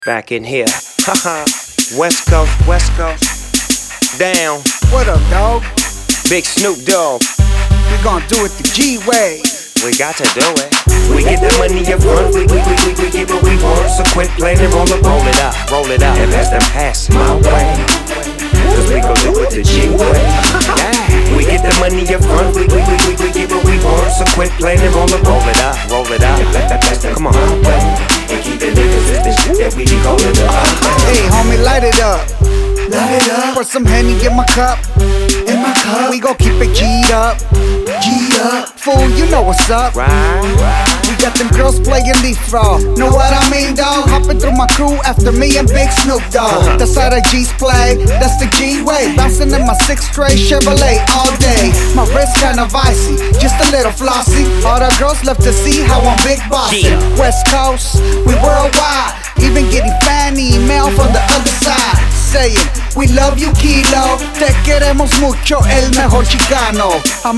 Back in here, haha. West Coast, down. What up, dog? Big Snoop Dogg. We gon' do it the G-way. We got to do it. We get the money up front, we get what we want. So quit playing and roll it up, and let's them pass my way. Cause we gon' do it the G-way. Yeah. We get the money up front, we get what we want. So quit playing and roll it up, and let's them come on. And keep it lit, cause it's the shit that we be calling up. Hey, homie, light it up. Light it up. Pour some Henny in my cup. In my cup. We gon' keep it G'd up. G'd up. Fool, you know what's up. Right. We got them girls playing leapfrog. Know what I mean, dog? Hopping through my crew after me and Big Snoop Dogg. That's how the G's play, that's the G-way. Bouncing in my 6th straight Chevrolet all day. My wrist kinda vicey, just a little flossy. All the girls love to see how I'm big bossy. West Coast, we worldwide. Even getting fan email from the other side saying, we love you, Kilo. Te queremos mucho, el mejor Chicano. I'm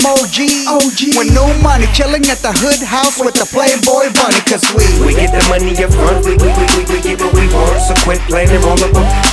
OG with new money, chilling at the hood house with the Playboy bunny. Cause we get the money up front, we get what we want. So quit playing and roll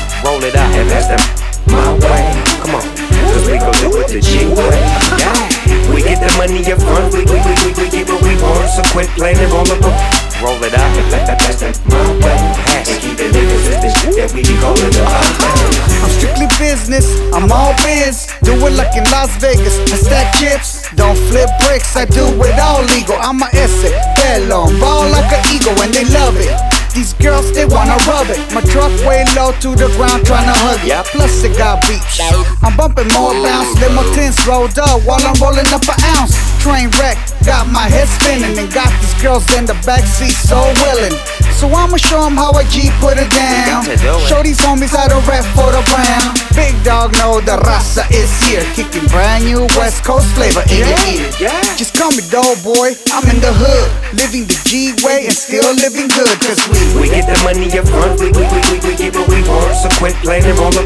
it up, and that's them my way. Come on, cause we gon' do it the G-way. Yeah. We get the money up front, we get what we want. So quit playing and roll it up, and that's them my way. And keep it lit, cause it's the shit that we be calling up. I'm strictly business, I'm all biz. Do it like in Las Vegas, I stack chips. Don't flip bricks, I do it all legal. I'm a ese, pelon, ball like an eagle and they love it. These girls, they wanna rub it. My truck way low to the ground, tryna hug it. Plus it got beats. I'm bumping more bounce, limo tints rolled up while I'm rolling up an ounce. Train wreck, got my head spinning and got these girls in the backseat so willing. So I'ma show them how a G put it down. Show these homies how to rap for the brown. Big dog know the raza is here, kicking brand new West Coast flavor in your ear. Just call me Dough Boy, I'm in the hood, living the G-way and still living good. Cause we get the money up front, we get what we want. So quit playing and roll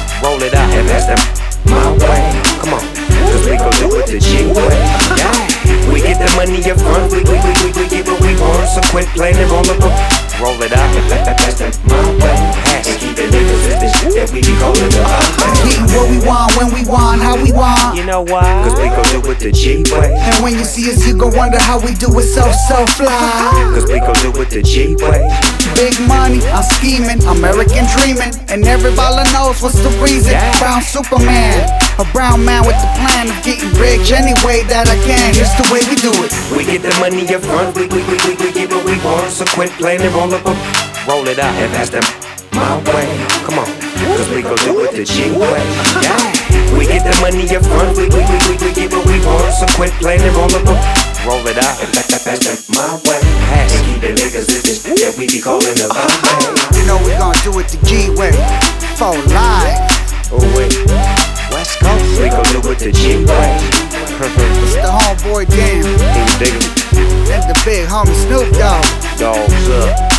it up, and that's them my way. Come on, cause we gon' do it the G-way. Yeah. We get the money up front, we get what we want. So quit playing and roll it up, and that's them my way. And keep it lit, cause it's the shit that we be calling up. Getting what we want, when we want, how we want. You know why? Cause we gon' do it the G-way. And when you see us, you gon' wonder how we do it so fly. Cause we gon' do it the G-way. Big money, I'm scheming, American dreaming. And everybody knows what's the reason. Brown Superman, a brown man with the plan of getting rich any way that I can. Here's the way we do it. We get the money up front, we get what we want. So quit playing and roll it up, and that's them my way. Come on, cause we gon' do it the G-way. Yeah. We get the money up front, we get what we want. So quit playing and roll it up, and that's them my way. And keep it lit, cause it's the shit that we be calling up. You know we gon' do it the G-way, for life. Oh wait, West Coast, we gon' do it the G-way. It's the homeboy Dan, Can you dig it? and the big homie Snoop Dogg. Dogs up.